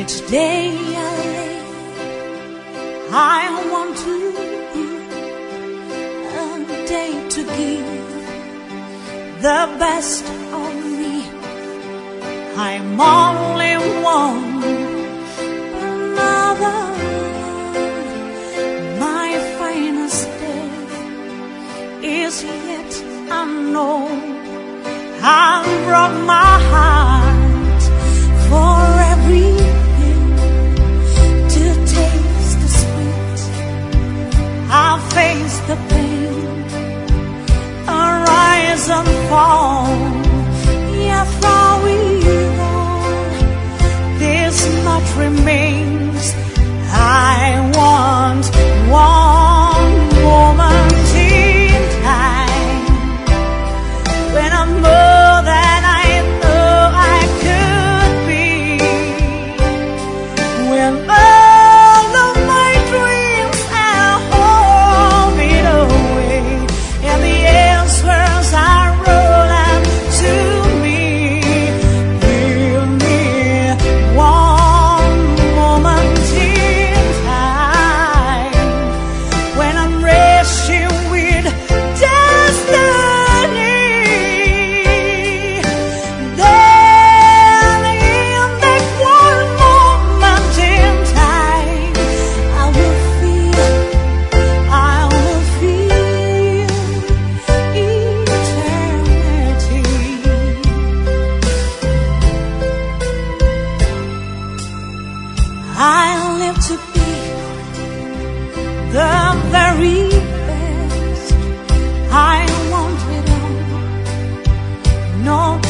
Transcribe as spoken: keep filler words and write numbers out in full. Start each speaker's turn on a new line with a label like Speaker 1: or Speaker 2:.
Speaker 1: Each day I live, I want to a day to give the best of me. I'm only one, another. My finest day is yet unknown. I broke my heart for everything to taste the sweet. I face the pain, arise and fall. Yeah, through it all, this much remains. I want one moment in time when I'm more than I know I could be, when all of my dreams are holding away and the answers are rolling to me. Give me one moment in time when I'm racing with destiny. Then in that one moment in time, I will feel, I will feel eternity. I live to be the very best. I want it all, no